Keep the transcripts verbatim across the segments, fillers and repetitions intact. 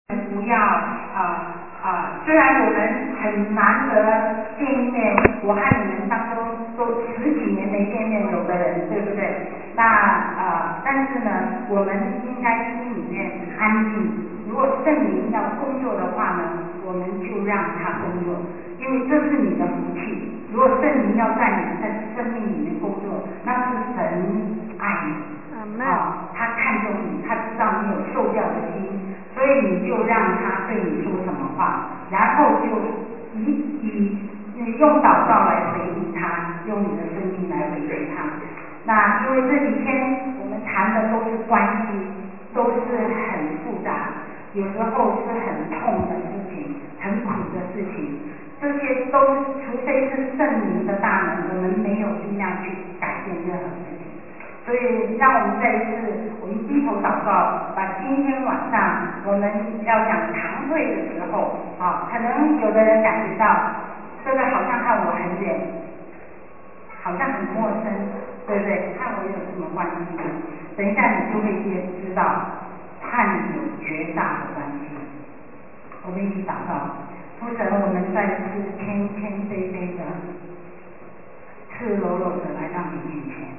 不要啊啊！虽然我们很难得见一面，我和你们当中都十几年没见面，有的人对不对？那啊，但是呢，我们应该心里面安静。如果圣灵要工作的话呢，我们就让他工作，因为这是你的福气。如果圣灵要在你的生命里面工作，那是神爱你啊，他看重你，他知道你有受教的心。所以你就让他对你说什么话，然后就以以你用祷告来回应他，用你的生命来回应他。那因为这几天我们谈的都是关系，都是很复杂，有时候是很痛的事情，很苦的事情，这些都除非是圣灵的大能，我们没有力量去改变任何事情。所以让我们这一次，我们低头祷告，把今天晚上我们要讲堂会的时候，啊，可能有的人感觉到这个好像和我很远，好像很陌生，对不对？和我有什么关系呢？等一下你就会知道，和你有绝大的关系。我们一起祷告，父神，我们再次谦谦卑卑的、赤裸裸的来到你面前。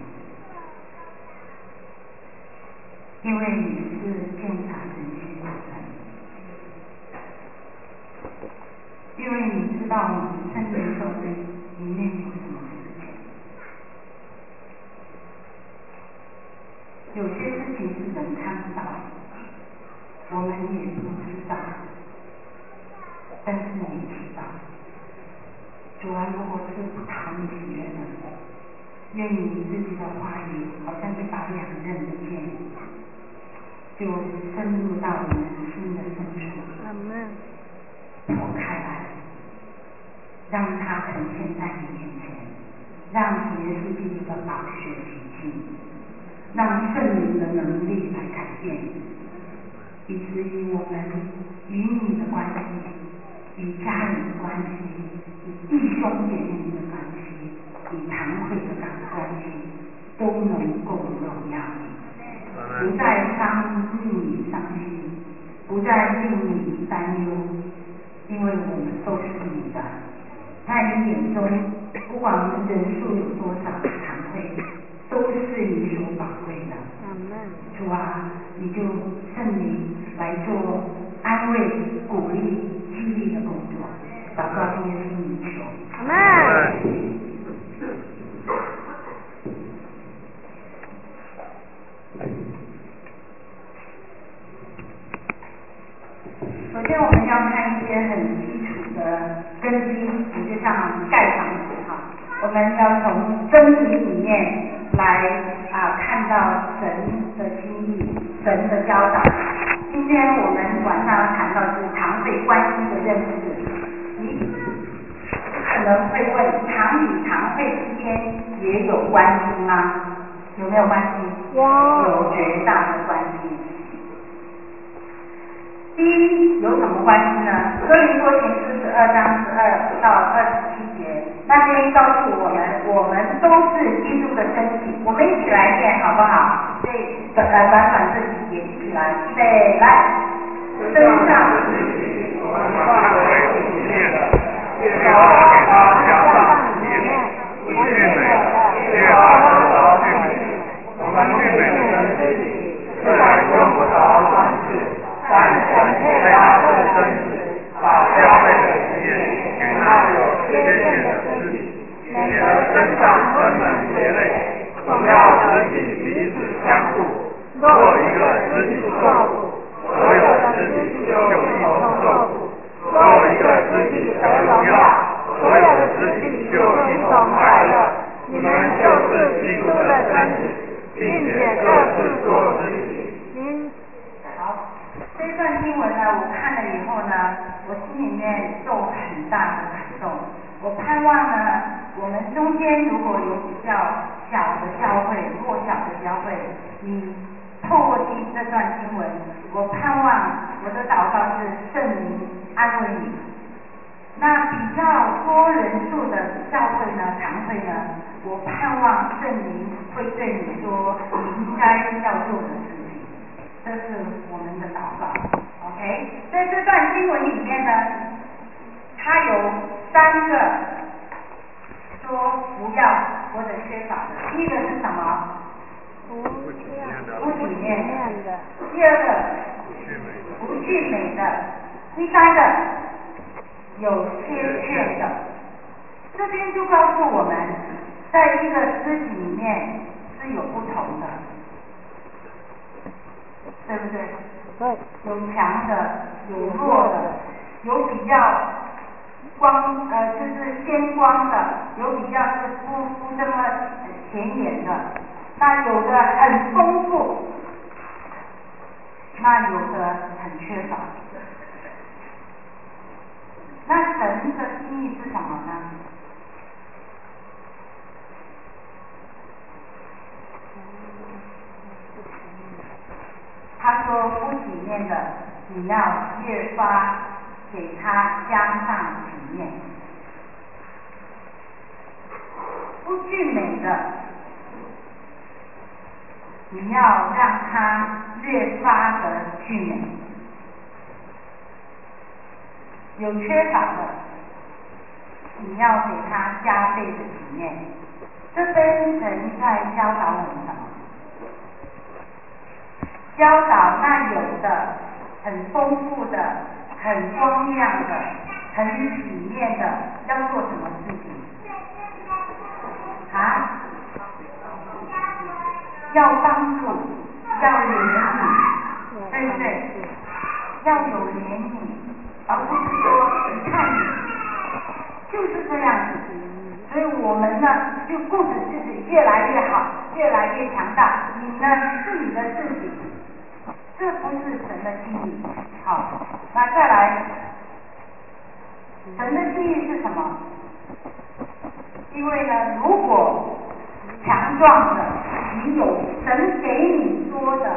因为你是鉴察人心的神，因为你知道我们生命受罪里面有什么事情，有些事情是人看不到，我们也不知道，但是你知道。主啊，如果是不讨你喜悦的，愿你自己的话语好像一把两刃的剑，就深入到我们心的深处，剖开来，让它呈现在你面前，让耶稣基督的宝血洗净，让圣灵的能力来改变，以至于我们与你的关系，与家人的关系，与弟兄姐妹的关系，与堂会的关系，都能够荣耀你。不再伤令你伤心，不再令你担忧，因为我们都是你的。在你眼中，不管我们人数有多少的堂会，都是你所宝贵的。主啊，你就圣灵来做安慰、鼓励、激励的工作。祷告奉耶稣名求。阿们。首先我们要看一些很基础的根基，也就像盖房子哈，我们要从真理里面来啊看到神的心意、神的教导。今天我们晚上要谈到是堂会关系的认识。你可能会问，堂与堂会之间也有关系吗？有没有关系？有，有绝大的关系。第一有什么关系呢？哥林多前书十二章十二到二十七节，那边告诉我们，我们都是基督的身体。我们一起来念好不好？对，呃，短短这几节一起来，预备，来，身上是体，文化为体面的，越要给它加上体面，不是美的，越要得到俊美。我们俊美的身体，虽然用不着装饰。但神配搭的身体，把教会的体验给那有缺陷的肢体，免得身上分门别类，总要肢体彼此相顾。若一个肢体受苦，所有的肢体就一同受苦；若一个肢体得荣耀，所有的肢体就一同快乐。你们就是基督的身体，并且各自做肢体。这一段经文呢，我看了以后呢，我心里面受很大的感动。我盼望呢，我们中间如果有比较小的教会、弱小的教会，你透过听这段经文，我盼望我的祷告是圣灵安慰你。那比较多人数的教会呢、堂会呢，我盼望圣灵会对你说你应该要做的事情。这是我们的祷告 ，OK？ 这呢，它有三个说不要或者缺少的，第一个是什么？ 不体面的， 不体面的。 第二个不俊美的，第三个有缺陷的。这边就告诉我们，在一个肢体里面是有不同的，对不对？ 对。 有强的，有弱的，有比较光呃就是鲜光的，有比较是不不这么显眼的，那有的很丰富，那有的很缺少。那神的心意是什么呢？他说不体面的，你要越发给他加上体面；不俊美的，你要让他越发的俊美；有缺少的，你要给他加倍的体面。这边神在教导我们什么？教导那有的很丰富的、很光亮的、很体面的，要做什么事情？啊？要帮助，要怜悯，对不对？要有怜悯，而不是说你看你就是这样子。所以我们呢，就顾着自己越来越好，越来越强大。你呢是你的自己，这不是神的心意。好，那再来，神的心意是什么？因为呢，如果强壮的，你有神给你多的，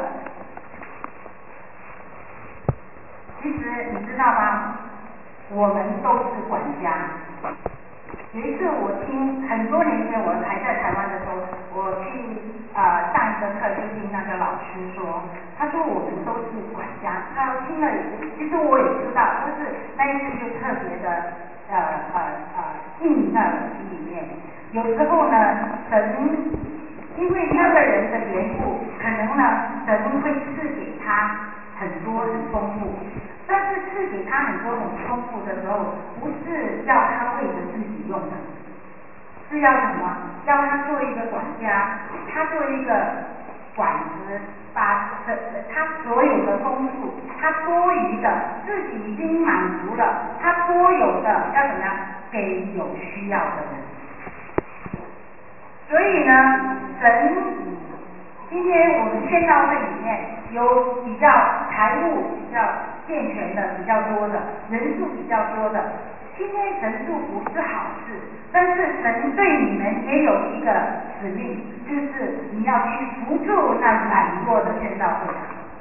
其实你知道吗？我们都是管家。有一次我听很多年前我还在台湾的时候，我去呃上一个课就听那个老师说，他说我们都是管家。他听了，其实我也知道，但是那一次就特别的呃呃呃印在我心里面。有时候呢，神因为那个人的缘故，可能呢神会赐给他很多很丰富。但是赐给他很多很丰富的时候，不是要他为着自己用的，是要什么？要他做一个管家，他做一个管子，把他所有的丰富，他多余的自己已经满足了，他多有的要怎么样给有需要的人。所以呢，神今天我们宣道会里面有比较财务比较健全的比较多的，人数比较多的。今天神祝福是好事，但是神对你们也有一个使命，就是你要去扶助那软弱的宣道会。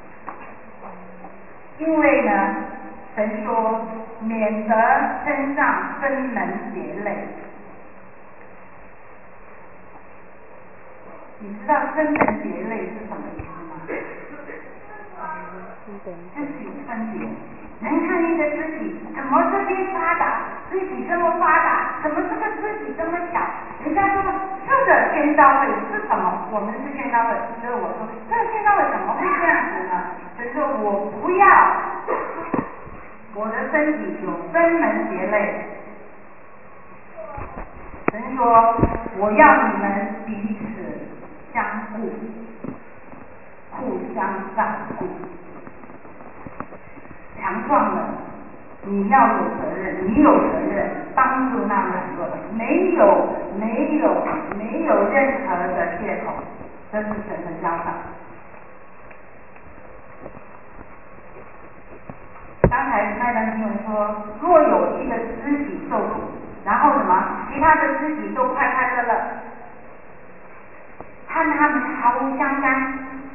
因为呢，神说免得身上分门别类。你知道分门别类是什么意思吗？肢体分别，人看一个肢体，怎么这边发达，肢体这么发达，怎么这个肢体这么小？人家说这个宣道会是什么？我们是宣道会，所以我说这个宣道会怎么会这样子呢？就是说我不要我的身体有分门别类。神说我要你们彼此相顾，互相照顾。强壮的，你要有责任，你有责任帮助那软弱的，没有没有没有任何的借口，这是神的教导。刚才那段经文说，若有一个肢体受苦，然后什么，其他的肢体都快快乐乐，和他们毫无相干，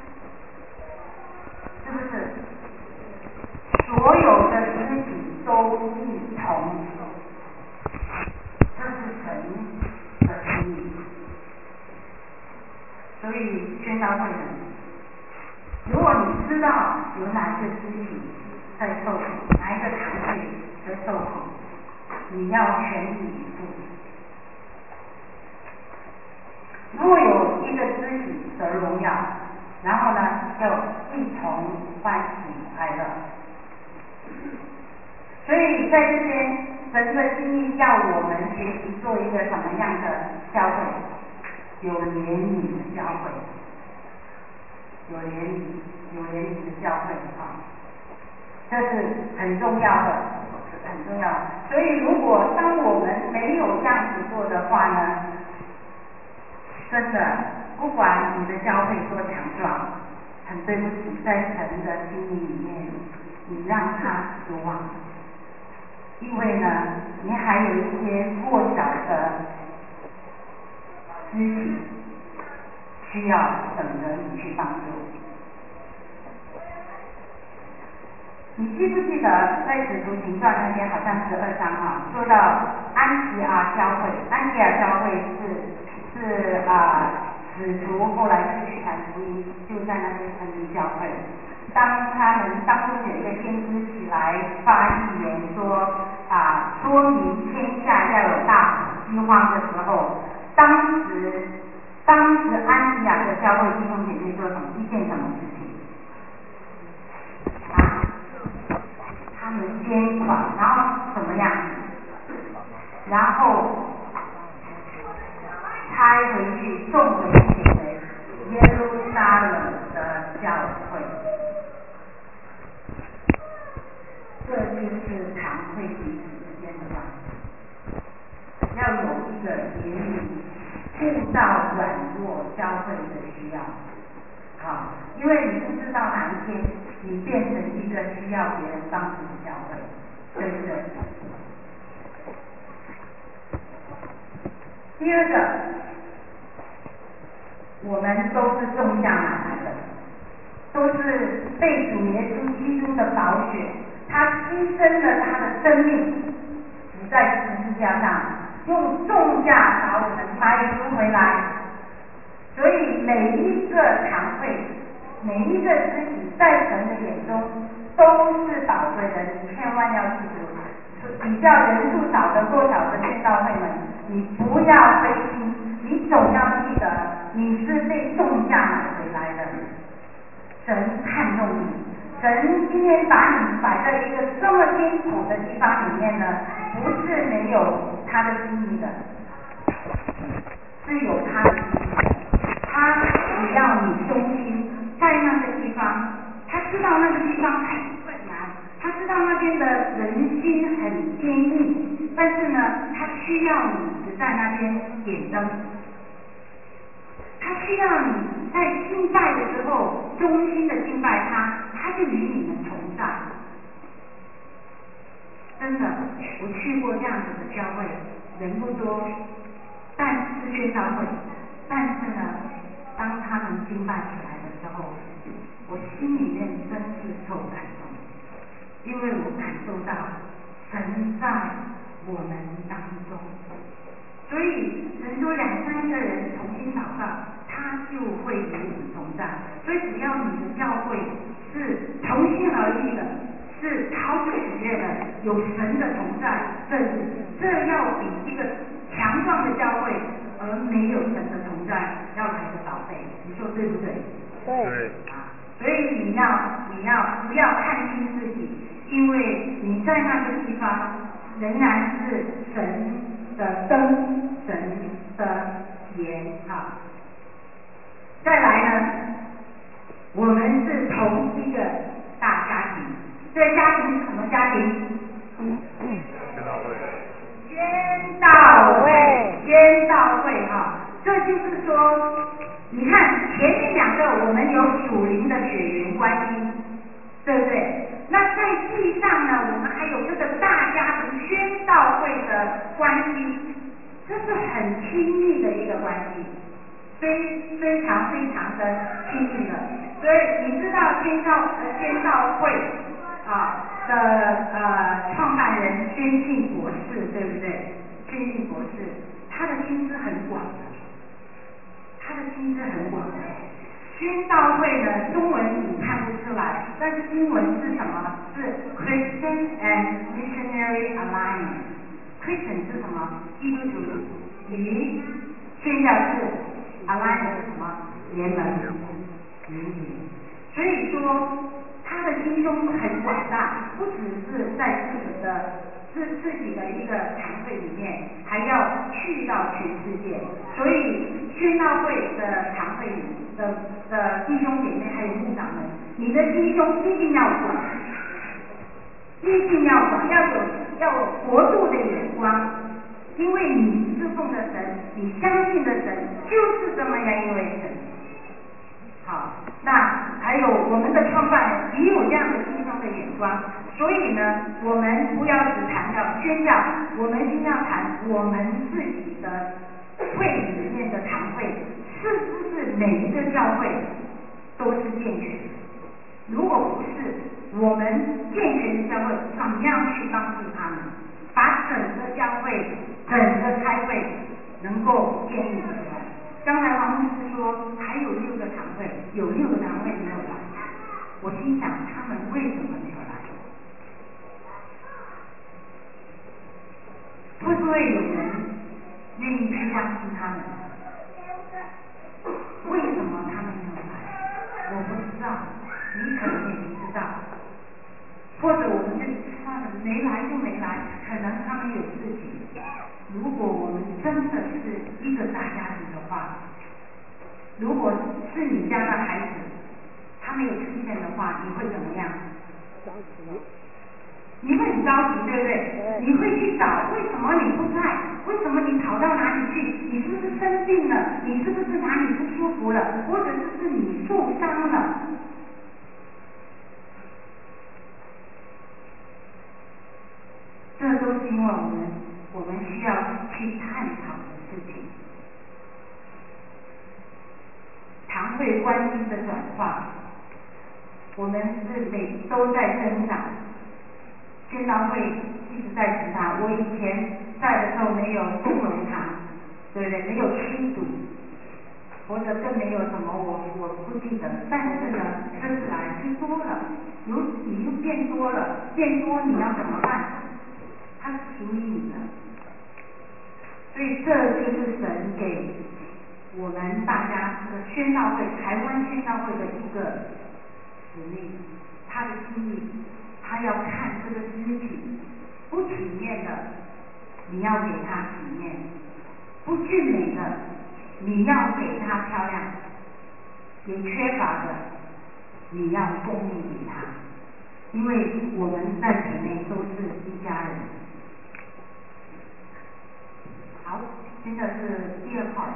是不是？所有的肢体都一同，这是神的心意。所以宣道会人，如果你知道有哪一个肢体在受苦，哪一个堂会得你要全力以赴。如果有一个肢体得荣耀，然后呢，就一同欢喜快乐。所以在这边，神的心意要我们学习做一个什么样的教会？有怜悯的教会，有怜悯，有怜悯的教会啊，这是很重要的，很重要。所以，如果当我们没有这样子做的话呢，真的，不管你的教会多强壮，很对不起，在神的心意里面，你让他失望，因为呢，你还有一些弱小的肢体需要等着你去帮助。你记不记得在使徒行传那边好像十二章啊，说到安提阿教会，安提阿教会是是啊。使徒后来继续传福音，就在那边成立教会。当他们当中有一个先知起来发预言说啊，说明天下要有大饥荒的时候，当时当时安提亚的教会弟兄姐妹做什么？一件什么事情？啊？他们捐款，然后怎么样？然后拆回去，送回去给耶路撒冷的教会。这就是常会彼此之间的关系，要有一个怜悯、顾到软弱教会的需要。好，因为你不知道哪一天你变成一个需要别人帮助的教会，对不对？第二个，我们都是种下买来的，都是被主耶稣基督的宝血，他牺牲了他的生命，死在十字架上，用重价把我们买赎回来。所以每一个堂会，每一个肢体，在神的眼中都是宝贵的。你千万要记住，比较人数少的弱小的宣道会们，你不要灰心，你总要记得你是被重价买回来的。神看重你，神今天把你摆在一个这么艰苦的地方里面呢，不是没有他的心意的，是有他的心意的。他只要你忠心，在那个地方，他知道那个地方很困难，他知道那边的人心很坚硬，但是呢，他需要你只在那边点灯，他需要你在敬拜的时候忠心的敬拜他，他就与你们同在。真的，我去过这样子的教会，人不多，但是宣道会，但是呢，当他们敬拜起来的时候，我心里面真是受感动，因为我感受到神在我们当中。所以神说两三个人同心祷告，他就会与我们同在。所以只要你的教会是同心合意的，是讨主喜悦的，有神的同在，这这要比一个强壮的教会而没有神的同在要来的宝贝。你说对不对？ 对。 啊，所以你要你要不要看轻自己，因为你在那个地方仍然是神的灯，神的盐啊。再来呢，我们是同一个大家庭，这个家庭是什么家庭？ 宣道会。 宣道会，宣道会哈，这就是说，你看前面两个我们有属灵的血缘关系，对不对？那在地上呢，我们还有这个大家庭宣道会的关系，这是很亲密的一个关系，非非常非常的亲密的。所以你知道宣道呃宣道会啊的呃创办人宣信博士，对不对？宣信博士他的心思很广的，他的心思很广的。宣道会呢，中文你看不出来，但是英文是什么？是 Christian and Missionary Alliance。 Christian 是什么？基督徒与宣教士 Alliance 是什么？联盟联谊。所以说他的心胸很广大，不只是在自己的自自己的一个堂会里面，还要去到全世界。所以宣道会的堂会里的的弟兄姐妹还有牧长们，你的心胸一定要广，一定要广，要有要有国度的眼光，因为你侍奉的神，你相信的神就是这么样一位神。好，那还有我们的创办人也有这样的心胸的眼光，所以呢，我们不要只谈到宣教，我们一定要谈我们自己的会里面的堂会，是不是每一个教会都是健全？如果不是，我们健全的教会怎么样去帮助他们，把整个教会、整个开会能够建立起来？刚才黄牧师说还有六个堂会，有六个堂会没有来，我心想他们为什么没有来？会不会有人愿意去相信他们？为什么他们没有来？我不知道，你可能也不知道，或者我们就算了，没来就没来，可能他们有事情。如果我们真的是一个大家庭的话，如果是你家的孩子，他没有出现的话，你会怎么样？着急。你会很着急，对不对？你会去找为什么你不在？为什么你跑到哪里去？你是不是生病了？你是不是哪里不舒服了？或者是是你受伤了？这都是因为我们我们需要去探讨的事情。堂会关系的转化，我们是每都在增长。宣道会一直在成长。我以前在的时候没有共融堂，对不对？没有七组，或者更没有什么，我我不记得。但是呢，这次来就多了，如你就变多了，变多你要怎么办？它是属于你的，所以这就是神给我们大家这个宣道会，台湾宣道会的一个使命，他的心意。他要看这个肢体不体面的，你要给他体面；不俊美的，你要给他漂亮；有缺乏的，你要供应给他。因为我们在体内都是一家人。好，现在是第二块。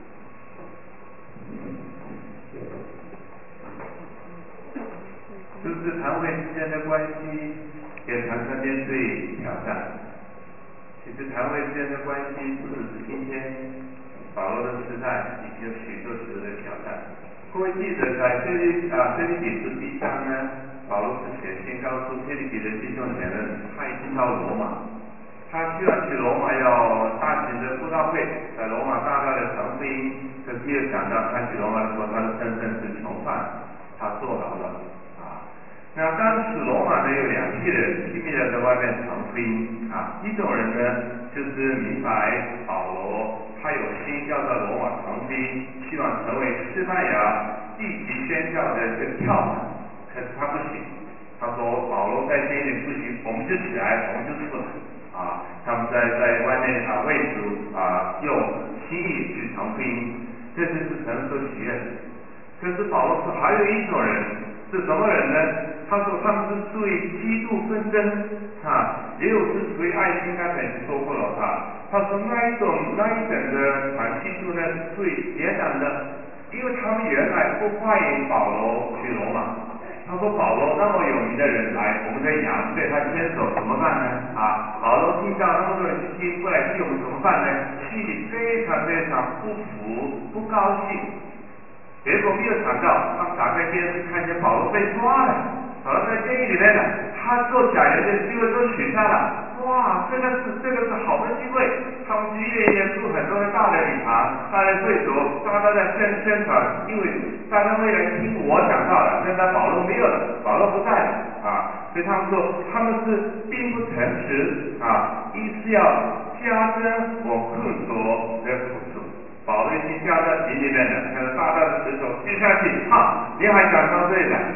就是堂会之间的关系也常常面对挑战。其实堂会之间的关系不只是今天保罗的时代，已经有许多许多的挑战。各位记得在腓立啊腓立比书第一章呢，保罗是写信告诉腓立比的弟兄姐妹，他已经到罗马，他需要去罗马要大型的布道会，在罗马大大的传福音。可是又想到他去罗马的时候，他的身份是囚犯，他坐牢了。那当时罗马呢有两批人拼命的在外面传福音啊，一种人呢就是明白保罗他有心要到罗马传福音，希望成为西班牙地级宣教的一个跳板，可是他不行，他说保罗再建议不行，我们就起来，我们就出来啊，他们在在外面啊为主啊用心意去传福音，这就是神所喜悦的。可是保罗说还有一种人是什么人呢？他说他们是属于基督纷争啊，也有是属于爱心，刚才已经说过了哈。他说那一种那一种的反基督呢是属于别人的，因为他们原来不欢迎保罗去罗马。他说保罗那么有名的人来，我们的羊对他牵手怎么办呢？啊，保罗听到那么多人去过来替我们怎么办呢？心里非常非常不服不高兴。结果没有想到，他们打开电视看见保罗被抓了，保罗在监狱里面了，他做假人的机会都取消了。哇，这个是这个是好的机会，他们去夜夜住很多的大的礼堂、大的会所，大家在宣宣传，因为大家为了听我讲到了，现在保罗没有了，保罗不在了啊，所以他们说他们是并不诚实啊，一是要加增我困着的苦处。保罗已经掉在井里面了，那个大大的石头接下去，哈，你还敢到这里来？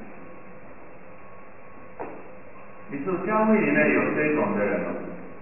你说教会里面有这种的人吗？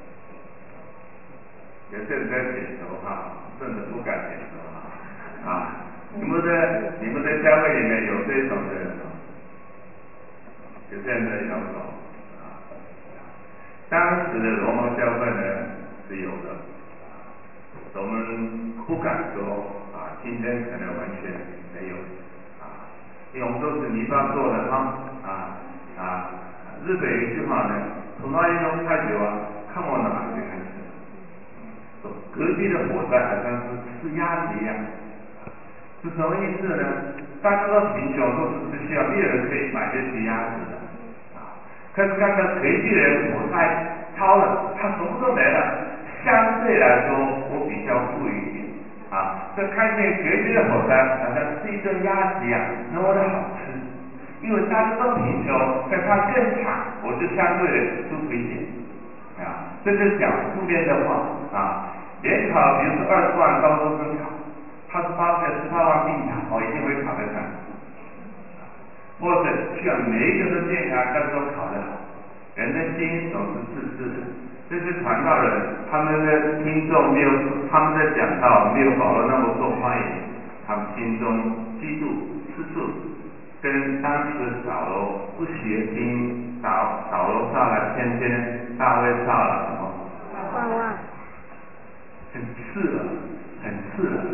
有些人在点头哈，甚至不敢点头哈啊！你们在你们在教会里面有这种的人吗？有些人在摇头啊。当时的罗马教会呢是有的，我们不敢说啊，今天可能完全没有啊，因为我们都是泥巴做的哈啊啊！日本有一句话呢，从那一种太久啊，看我哪里开始。隔壁的火灾好像是吃鸭子一样，是什么意思呢？大家都贫穷，都是不需要，没有人可以买得起鸭子的啊。可是看看隔壁人火灾烧了，他什么都没了，相对来说我比较富裕一点啊。这看见隔壁的火灾好像吃一顿鸭子一样，那么的好吃，因为大家都贫穷，但他更惨，我就相对的舒服一点啊。这是讲负面的话啊。联考，比如说二十万高中生考，他是八个十八万必考，哦，一定会考得上。或者需要每一个都健康，但是都考得好。人的心总是自私的，这些传道人，他们的听众没有，他们的讲道没有保罗那么受欢迎，他们心中嫉妒、吃醋，跟当时扫罗不学经，扫扫罗杀了千千，大卫杀了什么？万万。很刺耳，很刺耳。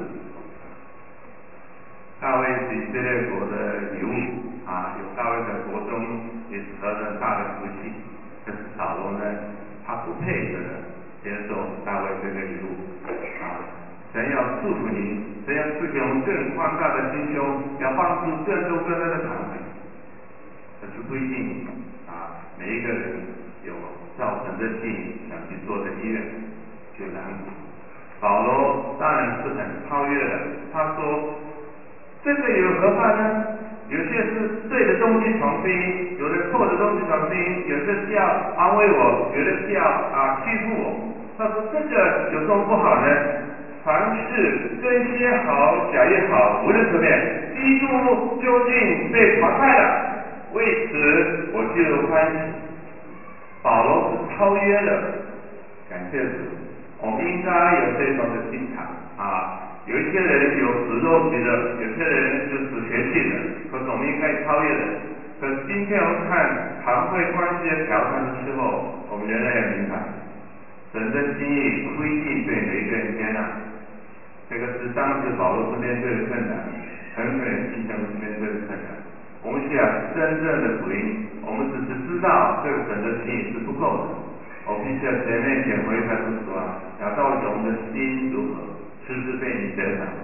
大卫是以色列国的礼物啊，有大卫的国中也是得了大的福气。可是扫罗呢，他不配得接受大卫这个礼物啊。神要祝福你，神要赐给我们更宽大的心胸，要帮助更多更多的团队。可是不一定啊，每一个人有照神的心想去做的意愿，就难。保罗当然是很超越的，他说这个有何办呢？有些是对的东西传福音，有的错的东西传福音，有的是要安慰我，有的是要啊欺负我。他说这个有什么不好呢？凡事真也好，假也好，无论怎么样，基督究竟被传开了，为此我就有欢喜。保罗是超越的，感谢主。我们应该有这种的心肠啊！有一些人有死肉体的，有些人是死学气的，可是我们应该超越的。可是今天我们看堂会关系的调整的时候，我们仍然要明白，神的心意不一定对每一个人接纳。这个是当时保罗是面对的困难，很可能今天我们是面对的困难。我们需要真正的福音，我们只是知道这个神的心意是不够的。我必须要前面捡回来不说啊，要到底我们的心如何，是不是被你得到？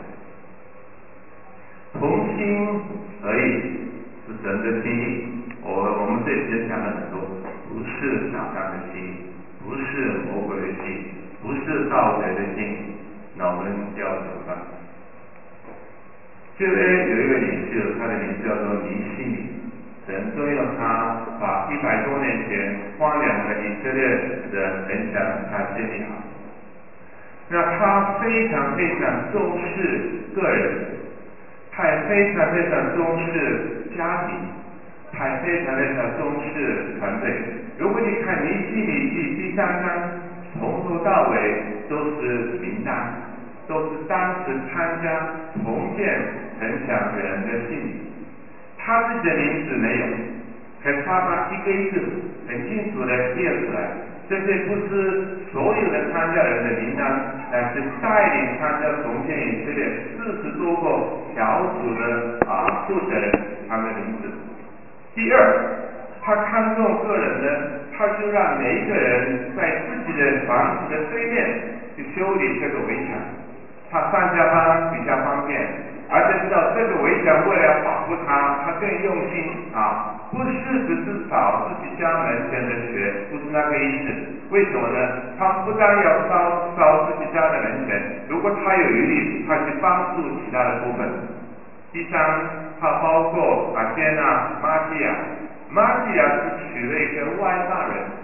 同心而已是神的心意。我我们这些讲了很多，不是撒旦的心意，不是魔鬼的心意，不是盗贼的心意，那我们就要怎么办？这边有一个领袖，他的名字叫做尼希米。神重用他，把一百多年前荒凉的以色列的城墙他建立好。那他非常非常重视个人，他也非常非常重视家庭，他也非常非常重视团队。如果你看尼希米记第三章，从头到尾都是名单，都是当时参加重建城墙的人的姓名。他自己的名字没有，可是他把一个一个很清楚的列出来。这些不是所有的参加人的名单，乃是带领参加重建以色列四十多个小组的啊负责人他的名字。第二，他看重个人呢，他就让每一个人在自己的房子的对面去修理这个围墙，他上下班比较方便。而且知道这个围墙为了保护它，他更用心啊，不是只是扫自己家门前的雪，不是那个意思。为什么呢？他不但要烧烧自己家的门前，如果他有余力，他去帮助其他的部分。第三，他包括阿坚娜、玛基亚，玛基亚是娶了一个外邦人，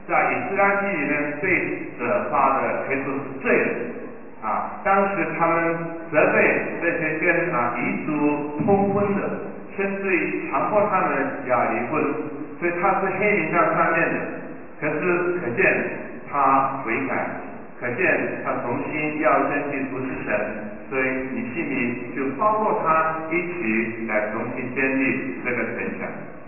在以斯拉记里面最责罚的可以说是罪人啊。当时他们责备这些跟啊彝族通婚的，甚至于强迫他们要离婚，所以他是黑名单上面的。可是可见他悔改，可见他重新要认定不是神，所以尼希米就包括他一起来重新建立这个城墙。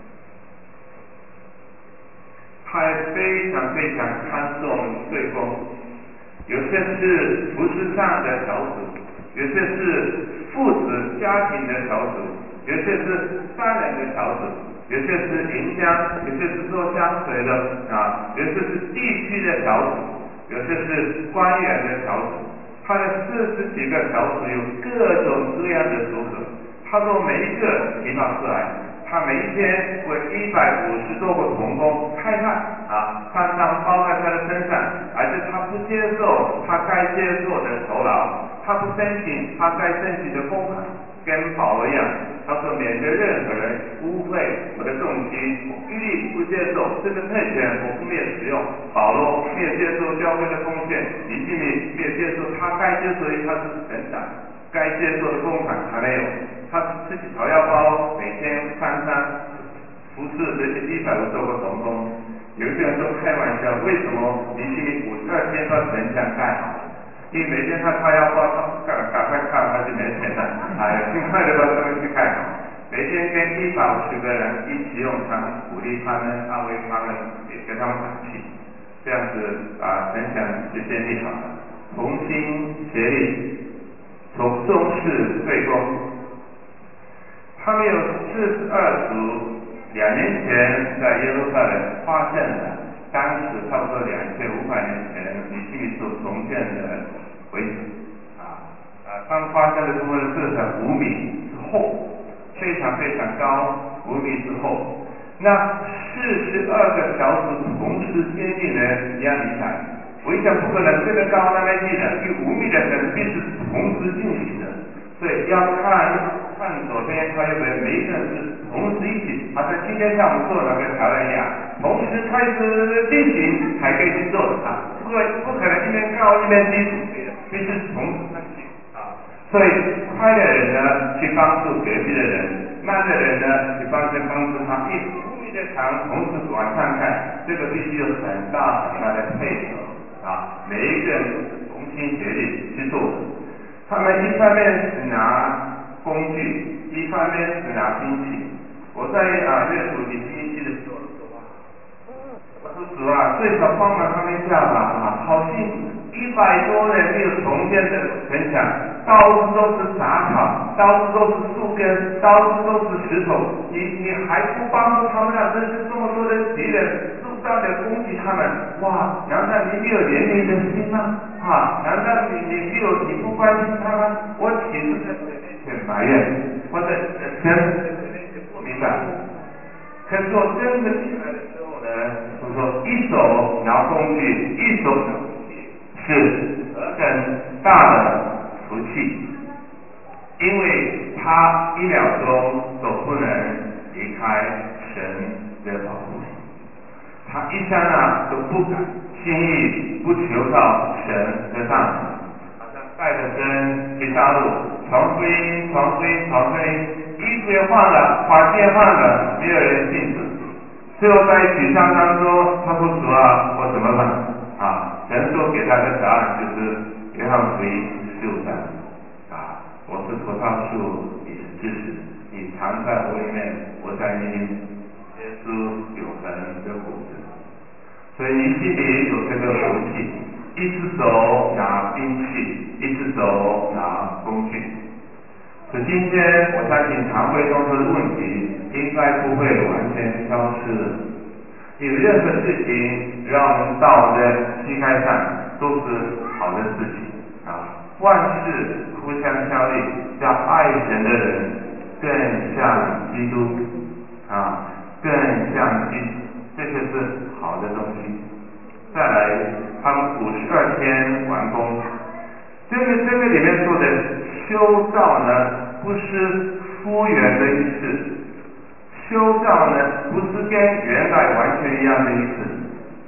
他也非常非常看重对公，有些是服饰上的小组，有些是父子家庭的小组，有些是三人的小组，有些是邻乡，有些是做香水的啊，有些是地区的小组，有些是官员的小组。他的四十几个小组有各种各样的组合，他说每一个提拔出来。他每一天为一百五十多个童工开饭啊，饭上包在他的身上，而且他不接受他该接受的酬劳，他不申请他该申请的公款，跟保罗一样，他说免得任何人污秽我的动机，我一律不接受这个特权，我不免使用。保罗没有接受教会的奉献，尼希米没有接受他该接受的，他是省长，该接受的公款他没有。他自己掏腰包，每天三餐服侍这些一百五十多个童工。有些人都开玩笑，为什么尼希米五十二天把城墙盖好了？因为每天他掏腰包，他赶赶快看，他就没钱了，哎，尽快的把东西盖好。每天跟一百五十个人一起用餐，鼓励他们，安慰他们，也给他们打气，这样子啊，城墙就建立好了。同心协力，从重视对公。他们有四十二族，两年前在耶路撒冷发现了当时差不多两千五百年前尼希米所重建的遗址啊啊，刚发现的部分是在五米之厚，非常非常高，五米之厚。那四十二个小组同时接近呢，你要理解，我想不可能这个高那么近的，因为五米的人必是同时进行的。所以要看看左边，他有没每一个人是同时一起，好像今天像我们做那个调人一样，同时开始进行才可以去做的啊，不过不可能一边高一边低，必须是同时进行啊。所以快的人呢去帮助隔壁的人，慢的人呢去帮助帮助他，一五米的墙同时往上看，这个必须有很大很大的配合啊，每一个人同心协力去做。他们一方面是拿工具，一方面是拿兵器。我在啊阅读尼希米记的时候，我说主啊，最少帮忙他们一下吧啊！好像一百多人没有重建的城墙，到处都是杂草，到处都是树根，到处都是石头，你你还不帮助他们啊？这是这么多的敌人，不断的攻击他们，哇！难道你没有怜悯的心吗？啊，难道你你没有你不关心他吗？我岂是在神面前埋怨，或者神不明白？可是我真的进来的时候呢，我说一手拿工具，一手拿武器，是何等大的福气！因为他一秒钟都不能离开神的保护，他一刹那都不敢轻易不求到神的大能，好像带着针去杀戮，传福音，传福音，传福音，衣服也换了，法器也换了，没有人信主。最后在沮丧当中，他说主啊，我怎么办？啊，神说给他的答案就是约翰福音十五章啊，我是葡萄树，你是枝子，你藏在我里面，我在你里面，结出永恒的果子。所以尼希米有这个福气，一只手拿兵器，一只手拿工具。所以今天我相信常规中的问题应该不会完全消失的。有任何事情让我们到在膝盖上都是好的事情啊！万事互相效力，叫爱神的人更像基督啊，更像基督。这些是好的东西。再来，他们五十二天完工。这个这个里面说的修造呢，不是复原的意思。修造呢，不是跟原来完全一样的意思。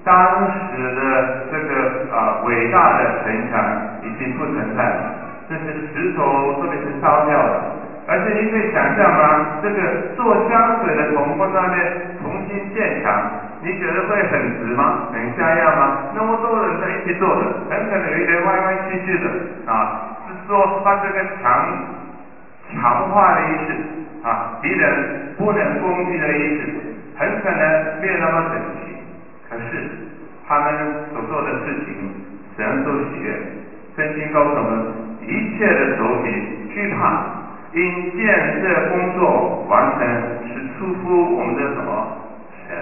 当时的这个啊、呃、伟大的城墙已经不存在了，这是石头特别是烧掉的。而且你可以想象吗？这个做香水的铜放在那边重新建墙，你觉得会很值吗？很像样吗？那么多人在一起做的，很可能有一点歪歪曲曲的啊，是说把这个墙强化的意思啊，敌人不能攻击的意思，很可能没有那么整齐。可是他们所做的事情，神所喜悦。圣经告诉我们，一切的仇敌惧怕。因见这工作完成是出乎我们的什么神？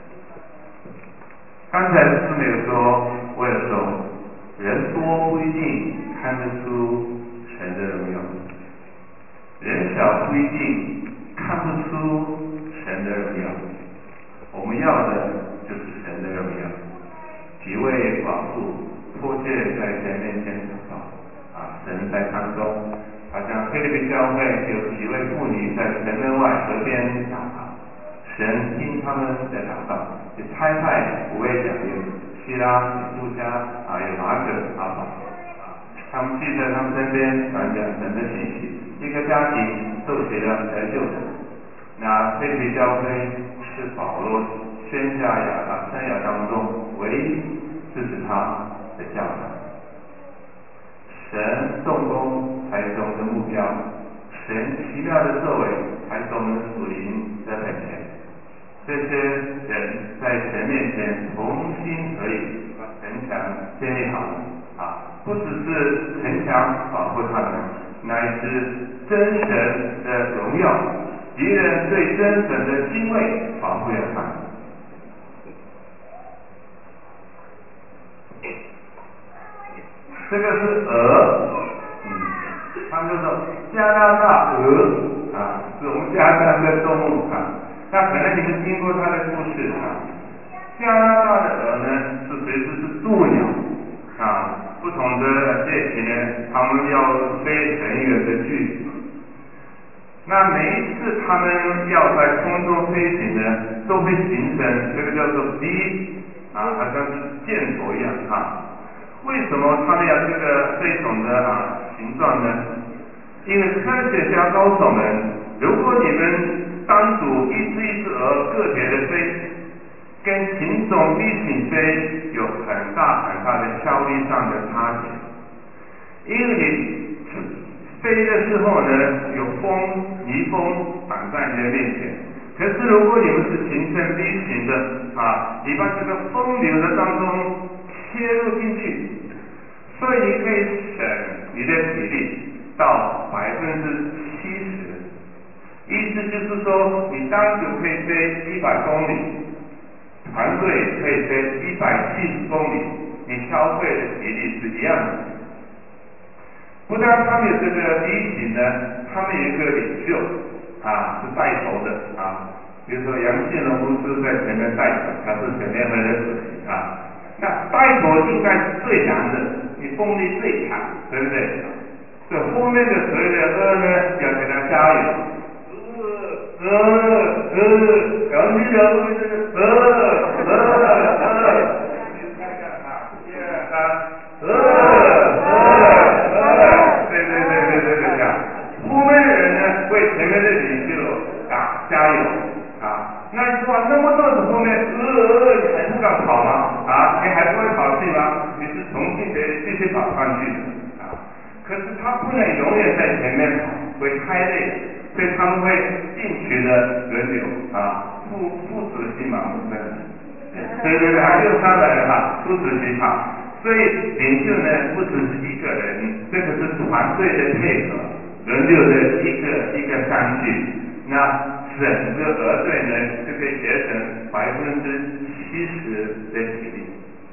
刚才是没有说，我有说，人多不一定看得出神的荣耀，人少不一定看不出神的荣耀。我们要的就是神的荣耀。几位寡妇迫切在神面前祷告，啊，神在当中。好像菲律宾教会有几位妇女在城门外河边祷告，神听他们的祷告，就差派五位讲员，希拉、路加啊，有马可、阿宝啊，他们记在他们身边传讲神的信息，一个家庭受洗了得救的。那菲律宾教会是保罗宣下亚当生涯当中唯一支持他的教导。神动工才是我们的目标，神奇妙的作为才是我们属灵的本钱。这些人在神面前同心合意，把城墙建立好啊，不只是城墙保护他们，乃是真神的荣耀，敌人对真神的敬畏保护了他们。这个是鹅，嗯，他们就说加拿大鹅啊，是我们家乡的动物啊。那可能你们听过它的故事啊。加拿大的鹅呢，是随时是渡鸟啊，不同的猎禽呢，他们要飞很远的距离。那每一次他们要在空中飞行呢，都会形成这个叫做 V 啊，好像是箭头一样啊。为什么他们要这个这种的啊形状呢？因为科学家告诉我们，如果你们单独一只一只鹅个别的飞，跟群种一起飞有很大很大的效率上的差别。因为你飞的时候呢，有风、逆风挡在你的面前。可是如果你们是形成 V 型的啊，你把这个风流的当中切入进去，所以你可以省你的体力到百分之七十。意思就是说，你单独可以飞一百公里，团队可以飞一百七十公里，你消费的体力是一样的。不但他们有这个第一型呢，他们有一个领袖啊，是带头的啊。比如说杨信龙牧师在前面带头，他是前面会的主席啊。那带头应该是最强的，你风力最强，对不对？所以后面的所有的鹅呢，要给他加油，呃呃呃，杨信龙牧师，呃呃呃，你看看啊，一二三，呃呃呃，对对对对对对呀，后面的人呢，为前面的领袖啊加油。啊，那你说那么多的后面，呃呃，你还不敢跑吗？啊，你还不会跑去吗？你是重新得继续跑上去的啊。可是他不能永远在前面跑，会太累，所以他们会尽情的轮流啊，副副主席嘛，不是？对对对，还有三个人哈，副主席跑。所以领袖呢，不只是一个人，这个是团队的配合，轮流的一个一个上去，那。整个鹅队呢就可以节省百分之七十的体力。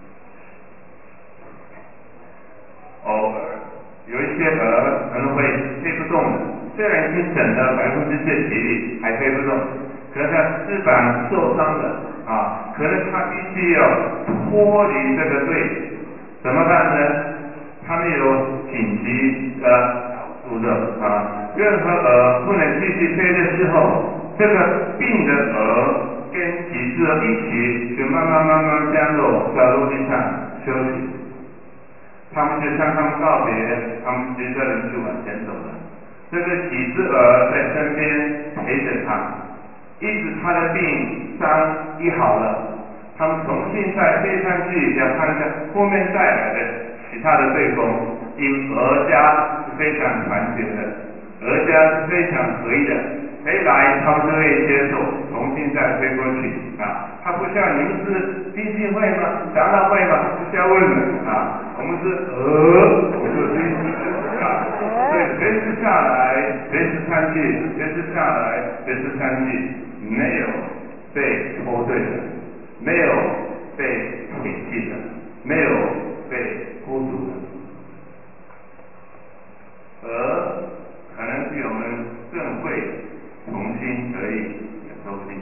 偶尔有一些鹅可能会飞不动的，虽然已经省了百分之四的体力，还飞不动，可能它翅膀受伤了啊，可能它必须要脱离这个队，怎么办呢？他们有紧急的导出的啊，任何鹅不能继续飞的时候。这个病的鹅跟几只鹅一起，就慢慢慢慢降落在陆地上休息。他们就向他们告别，他们接着人就往前走了。这个几只鹅在身边陪着他，一直他的病伤医好了，他们重新再飞上去，要看看后面带来的其他的对攻。因为鹅家是非常团结的，鹅家是非常合一的，谁来他们都会接受，重新再飞过去啊。他不像你们是军训会吗？长老会吗？不需要问的啊。我们是鹅，我们是军训啊，所以随时下来，随时上去，随时下来，随时上去，没有被拖队的，没有被撇弃的，没有被孤独的。鹅可能比我们更会重新得以收心。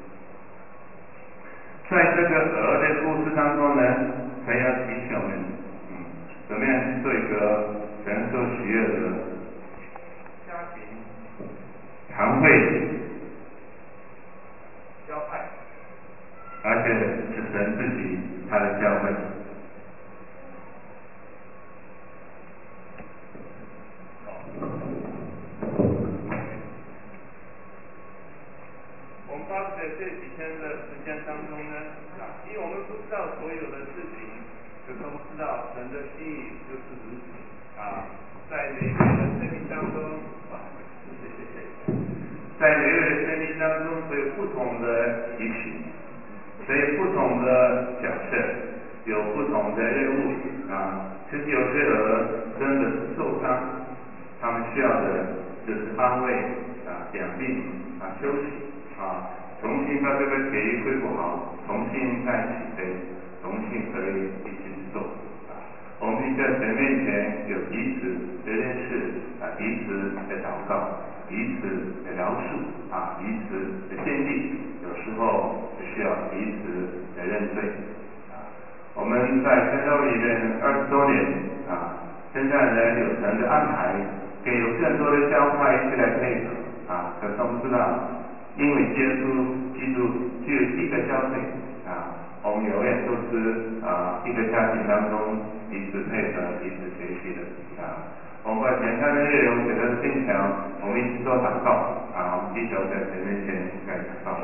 在这个鹅的故事当中呢，神要提醒我们，嗯，怎么样去做一个神所喜悦的家庭、堂会、教派，而且是神自己他的教会。我们发觉这几天的时间当中呢，啊，因为我们不知道所有的事情，可是我们知道神的心意就是如此啊，在每个人的生命当中，啊，谢谢谢谢，在每个人的生命当中会有不同的提醒，所以不同的角色，有不同的任务啊。其实有些人真的是受伤，他们需要的就是安慰啊、养病啊、休息。啊，重新把这个血液恢复好，重新再起飞，重新可以一起去做啊。我们在神面前有彼此的认识啊，彼此的祷告，彼此的饶恕啊，彼此的坚定，有时候需要彼此的认罪啊。我们在神道里面二十多年啊，现在呢有神的安排，可以有更多的教派一起来配合啊，可是我们知道。因为耶稣基督只有一个教会啊，我们永远都是啊一个家庭当中彼此配合、彼此学习的啊。我们把简单的内容给它分享，我们一起做祷告啊，我们低头在神面前来祷告。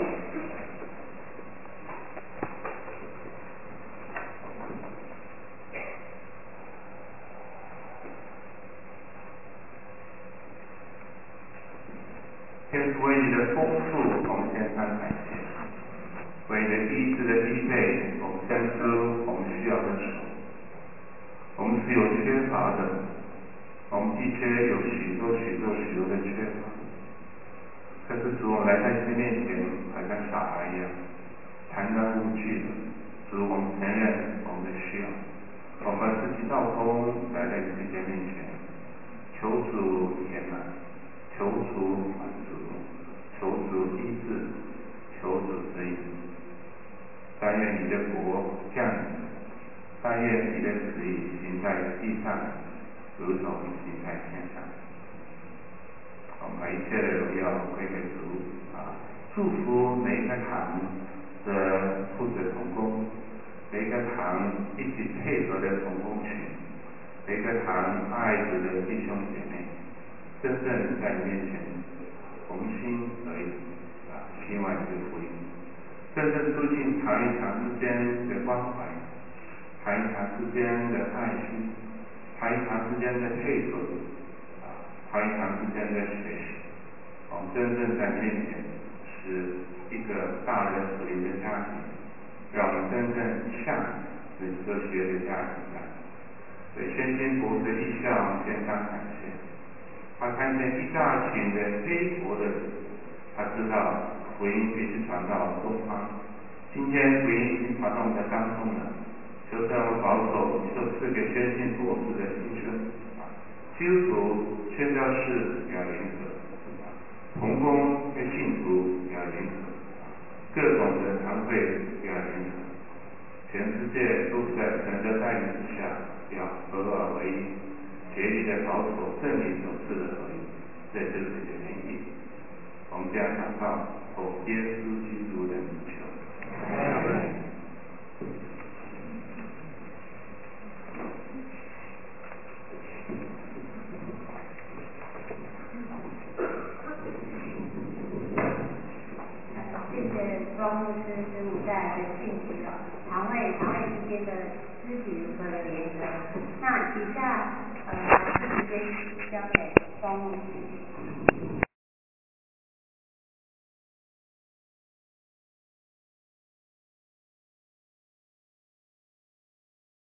天父为你的丰富，我们献上感谢。为你的医治的医备，我们献出我们需要的主。我们是有缺乏的，我们的确有许多许多许多的缺乏。可是主，我来在你面前，好像小孩一样，坦然无惧的。主，我们承认我们的需要，我们把自己倒空来在你的面前，求主填满，求主满足，求主医治，求主指引。但愿你的国降临，但愿你的旨意行在地上，如同行在天上。我们把一切的荣耀归给主啊！祝福每一个堂的负责同工，每一个堂一起配合的同工群，每一个堂爱子的弟兄姐妹，真正在你面前同心合意啊，希望你的福音。真正促进堂与堂之间的关怀，堂与堂之间的爱心，堂与堂之间的配合，啊，堂与堂之间的学习，我们真正在面前是一个大的属灵的家庭，让我们真正像是科学的家庭一样。对先天博士一向献上感谢，他看见一大群的非佛的人，他知道。福音必须传到东方，今天福音已经传到我们的当中了。求神我保守，你所赐给宣信博士的心声啊，基督徒宣教士要联合，同工跟信徒要联合，各种的堂会要联合，全世界都是在神的带领之下，要合而为一，竭力的保守真理所赐的合一，这就是你的心意。我们这样祷告，奉耶稣基督的名求。 肢体如何的连接。那以下呃，把时间交给庄牧师。